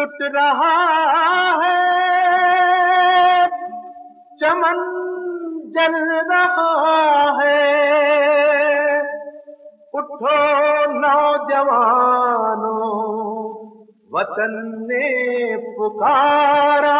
लुट रहा है, चमन जल रहा है। उठो नौजवानों, वतन ने पुकारा।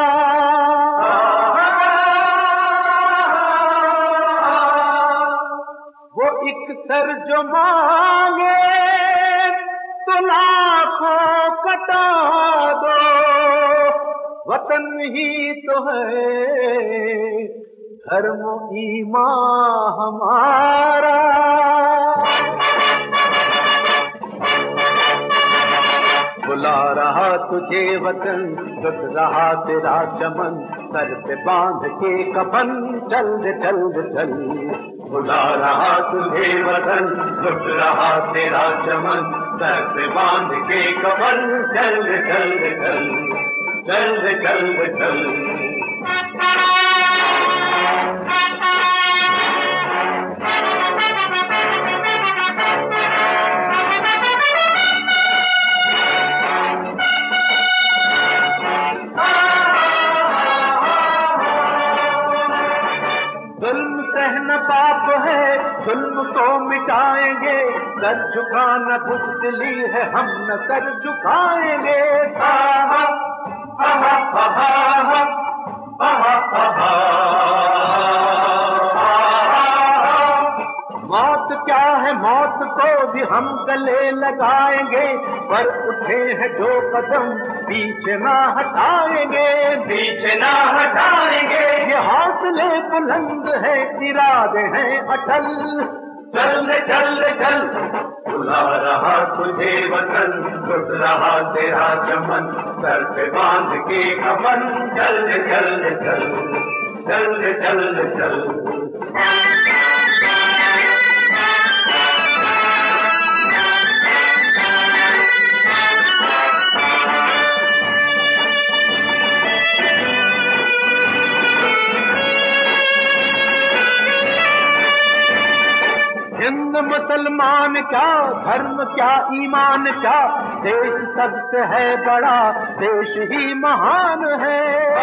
वो एक सर जो मांगे तो लाखों कटा दो, वतन ही तो है धर्म ईमान हमारा। बुला रहा तुझे वतन, लुट रहा तेरा चमन, सर पे बांध के कफन, चल चल चल। बुला रहा तुझे वतन, लुट रहा तेरा चमन, सर पे बांध के कफन, चल चल चल, चल चल चल। जुल्म सहना पाप है, जुल्म को मिटाएंगे, सर झुकाना बुज़दिली है, हम न सर झुकाएंगे। मौत क्या है, मौत को भी हम गले लगाएंगे, पर उठे हैं जो कदम पीछे ना हटाएंगे, पीछे ना हटाएंगे। ये हौसले बुलंद है, इरादे हैं अटल, चल चल चल। बुला रहा तुझे वतन, लुट रहा तेरा चमन, सर पे बांध के कफन, चल चल चल, चल चल चल। हिंद मुसलमान क्या, धर्म क्या, ईमान क्या, देश सबसे है बड़ा, देश ही महान है।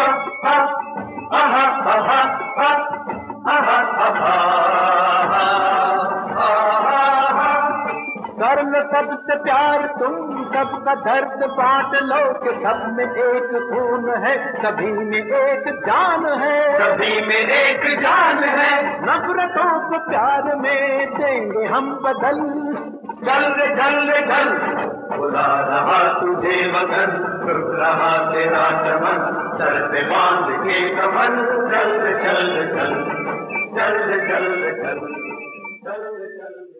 कर लो सबसे प्यार तुम, सबका दर्द बांट लो, कि सब में एक खून है, सभी में एक जान है, सभी में एक जान है। नफरतों को प्यार में देंगे हम बदल, चल रे चल रे चल। बुला रहा तुझे वतन, लुट रहा तेरा चमन, सर पे बांध के कफन, चल चल चल, चल चल चल, चल चल।